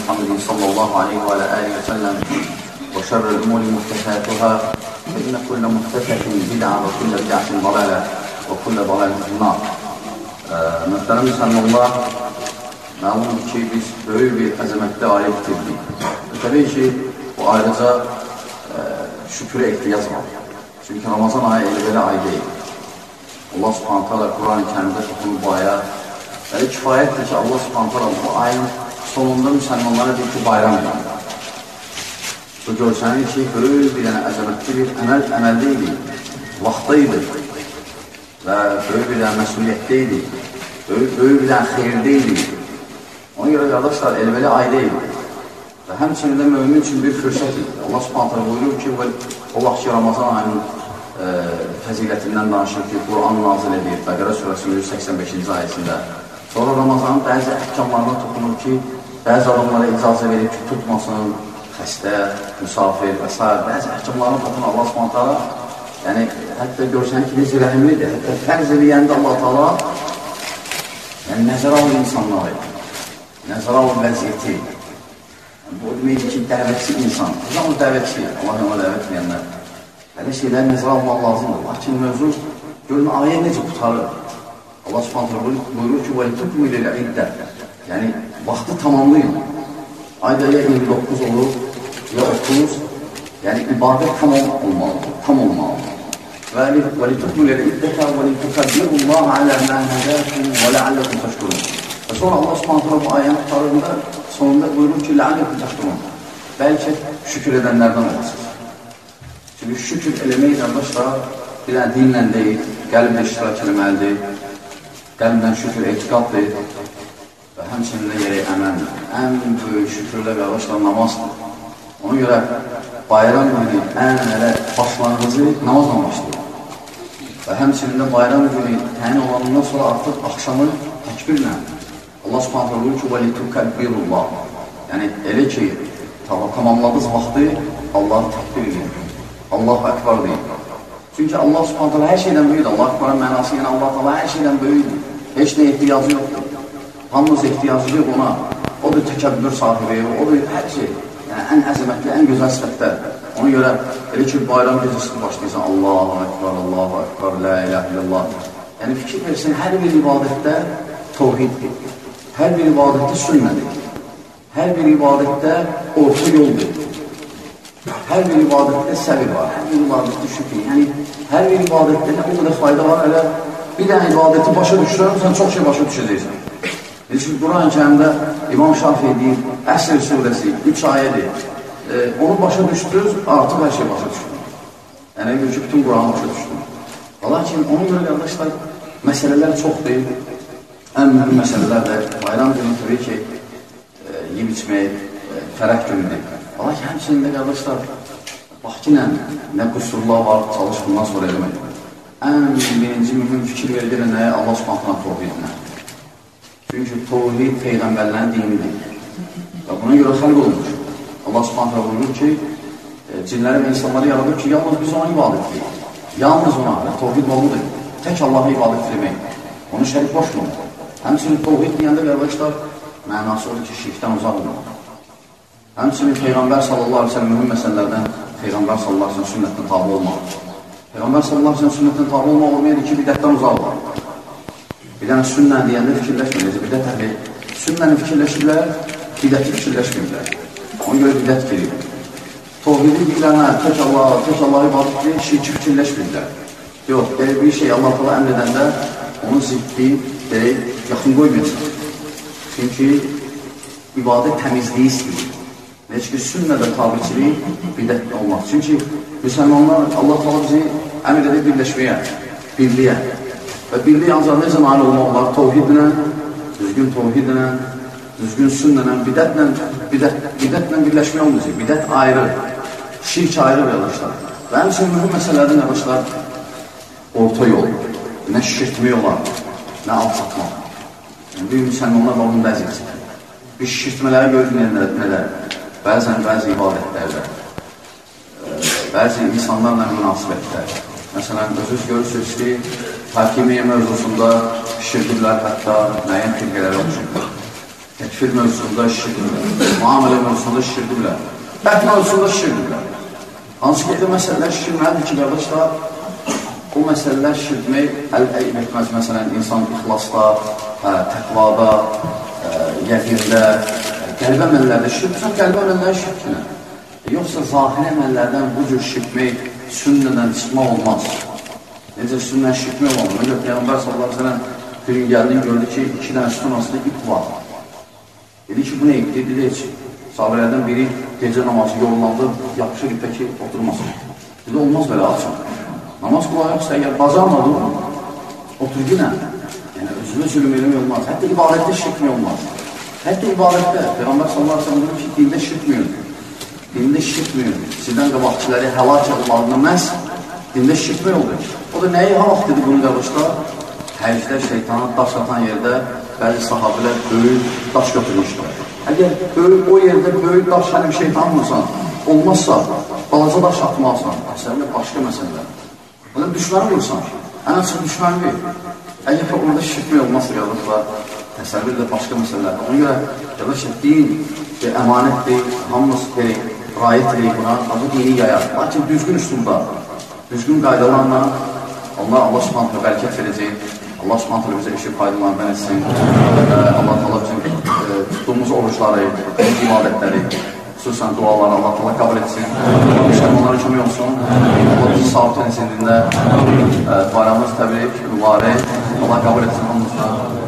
محمد صلى الله عليه وعلى آله وسلم وشر الأمور محدثاتها فإن كل محدثة بدعة وكل بدعة ضلالة وكل ضلالة في النار. Möhtərəm müsəlmanlar, məlum ki, biz böyük bir əzəmətdə ayə bitirdik. Təbii ki, bu ayrıca şükrə ehtiyac var. Çünki Ramazan ayı elə belə ay deyil. Allah subhanət hala Quran-ı Kərimdə toxunub bu aya kifayətdir ki, Allah subhanət hala bu ayın sonunda müsəlmanlara deyir ki, bayram edir. Bu görsənir ki, böyük bir əzəmətli bir əməl deyil, vaxtda idi və böyük bir məsuliyyətdə idi, böyük bir xeyirdə idi. Ona görə qardaşlar, elə belə ay deyil və həmçinin də mömin üçün bir fürsət idi. Allah subhanət hala buyurur ki, o vaxt ki, Ramazan ayının fəzilətindən danışır ki, Quran nazil edir, Bəqərə surəsinin 185-ci ayəsində. Sonra Ramazanın bəzi əhkamlarına toxunur ki, bəzi adamlara icazə verir ki, tutmasın, xəstə, müsafir və s. Bəzi əhkamlarına toxunur Allah subhanət hala. Yəni, hətta görsən ki, necə rəhimlidir, hətta fərz eləyəndə Allah Taala nəzərə alır insanları, nəzərə alır vəziyyəti. Bu deməkdir ki, dəvətçi insan, o dəvətçi, Allah yana dəvət edənlər. Belə şeylər nəzərə almaq lazımdır. Lakin mövzu, görün, ayə necə qutarır? Allah subhanətlə buyurur ki, وَلْتُكْمِلِ الْعِدَّةِ Yəni, vaxtı tamamlayın. Ayda ya 29 olur, ya 30, yəni ibadət tamam olmalıdır. وَلِتُكْمِلِ الْعِدَّةَ وَلِتُكَبِّرُ اللّٰهَ عَلَى مَا هَدَاكُمْ وَلَعَلَّكُمْ تَشْكُرُونَ Və sonra Allah subhanətlə bu ayənin qutarında sonunda buyurur ki, لَعَلَّكُمْ تَشْكُرُونَ Bəlkə şükür edənlərdən olasınız. Çünki şükür eləmək qardaşlar, bir dinlə deyil, qəlblə iştirak eləməlidir, qəlblə şükür etiqaddır və həmçinin də yerək əməldir. Ən böyük şükürlə qardaşlar namazdır. Ona görə bayram günü ən elə başlanğıcı namazla başlayır. Və həmçinin də bayram günü təyin olanından sonra artıq axşamı təkbirlə Allah subhanətlə buyurur ki, وَلِتُكَبِّرُ اللّٰهِ Yəni elə ki, tamamladığınız vaxtı Allah'ı təkbir edir. Allahu Ekber deyil. Çünki Allah subhanətlə hər şeydən böyüdür. Allah Ekber'in mənası yəni Allah Teala hər şeydən böyüdür. Heç nə ehtiyacı yoxdur. Hamımız ehtiyacı yox ona. Odur təkəbbür sahibi, odur hər şey. Yəni ən əzəmətli, ən gözəl sifətlər. Ona görə elə ki, bayram gecəsi başlayırsan Allahu Ekber, Allahu Ekber, La ilahe illallah. Yəni fikir versin, hər bir ibadətdə tevhiddir. Hər bir ibadətdə sünnədir. Hər bir ibadətdə orta yoldur. Hər bir ibadətdə səbir var, hər bir ibadətdə şükür. Yəni, hər bir ibadətdə nə o qədər fayda var, elə bir dənə ibadəti başa düşürəm, sən çox şey başa düşəcəksən. Çünki Quran-ı Kərimdə İmam Şafii deyir, Əsr surəsi, 3 ayədir. Onu başa düşdünüz, artıq hər şey başa düşdünüz. Yəni, bütün Quranı başa düşdünüz. Lakin ona görə qardaşlar, məsələlər çoxdur. Ən mühüm məsələlər də bayram günü təbii ki, yiyib içmək, fərəq günüdür. Lakin həmçinin qardaşlar, bax ki, nə qüsurlar var, çalış bundan sonra eləmək. Ən birinci mühüm fikir verilir nəyə? Allah subhanətlə tohidinə. Çünki tohid Peyğəmbərlərin dinidir. Və buna görə xəlq olmuş. Allah subhanətlə buyurur ki, cinləri və insanları yaradır ki, yalnız biz ona ibadət edirik. Yalnız ona, tohid olmalıdır. Tək Allah'a ibadət edirik. Onu şərik boşdur. Həmçinin tohid deyəndə qardaşlar, mənası olur ki, şirkdən uzaq olmalıdır. Həmçinin Peyğəmbər sallallahu aleyhi ve sellem mühüm məsələlərdən Peyğəmbər sallallahu aleyhi ve sellem sünnətinə tabi olmaq. Peyğəmbər sallallahu aleyhi ve sellem sünnətinə tabi olmaq olmayır ki, bidətdən uzaq var. Bir dənə sünnə deyəndə fikirləşməyir. Bidət əhli sünnəni fikirləşirlər, bidəti fikirləşmirlər. Ona görə bidət gelir. Tohidi deyirlər, tək Allah'a ibadətdir, şirki fikirləşmirlər. Yox, bir şey Allah Teala əmr edəndə onun ziddi, yaxın qoymayacaq. Çünki ibadət təmizliyi istəyir. Heç ki, sünnədə tabiçilik bidət olmaq. Çünki müsəlmanlar Allah Teala bizi əmr edib birləşməyə, birliyə. Və birliyə ancaq necə nail olmaq olar? Tovhidlə, düzgün tovhidlə, düzgün sünnlə, bidətlə birləşməyə olmayacaq. Bidət ayrı, şirk ayrı qardaşlar. Və həmçinin mühüm məsələlərdən qardaşlar, orta yol, nə şişirtmək olar, nə alçatmaq. Bir müsəlmanlar var, bunu bəzi etsin. Bir şişirtmələri görür nələr. Bəzən bəzi ibadətlərdə, bəzi insanlarla münasibətlər. Məsələn, özünüz görürsünüz ki, hakimiyyə mövzusunda şişirdirlər, hətta müəyyən firqələrə oluşurlar. Təkfir mövzusunda şişirdirlər, müamilə mövzusunda şişirdirlər, bəhd mövzusunda şişirdirlər. Hansı ki, məsələlər şişirməlidir ki, qardaşlar, bu məsələlər şişirmək əl-əyib etməz. Məsələn, insan ixlasda, təqvada, yəqində, qəlbə əməllərdə şirkdirsə, qəlbə əməlləri şirkinə. Yoxsa zahiri əməllərdən bu cür şirkmək, sünnədən çıxmaq olmaz. Necə sünnən şirkmək olmaz? Necə Peyğəmbər s.ə.v bir gün gəldiyini gördü ki, 2 dənə sütun arasında ip var. Dedi ki, bu nə ipdir? Dedi, heç sahabələrdən biri gecə namazı yorulanda yapışır ipə ki, oturmasın. Dedi, olmaz belə açın. Namaz qulağı yoxsa, əgər bacarmadı, otur günə. Yəni, özünə zülüm eləmək olmaz. Hətta ibadətdə şirkmək olmaz. Hətta ibadətdə, Peyğəmbər s.ə.v deyir ki, dində şirkməyin. Dində şirkməyin. Sizdən qabaqçiləri həlak olmağına məhz dində şirkmək olur. O da nəyi həlak dedi bunu qardaşlar? Həcdə şeytana daş atan yerdə bəzi sahabələr böyük daş götürmüşdür. Əgər o yerdə böyük daş həlim şeytan vursan, olmazsa, balaca daş atmazsan, əsərlə başqa məsələlər. Hələ düşməni vursan, ən açıq düşməni ver. Əgər orada şirkmək olmazsa, qardaşlar, təsəvvür də başqa məsələlər. Ona görə, qardaşlar, din əmanətdir, hamımız rayət edək buna, bu dini yayar. Lakin düzgün üsulda, düzgün qaydalarla onlar Allah Subhanahu bərəkət verəcək. Allah Subhanahu bizə işi faydalarından etsin. Allah Allah bizim tutduğumuz oruçları, ibadətləri, xüsusən duaları Allah Allah qəbul etsin. Müsəlmanlara kömək olsun. Allah bizi sağlıqlı insanlığında bayramımız təbrik, mübarək. Allah qəbul etsin hamımızdan.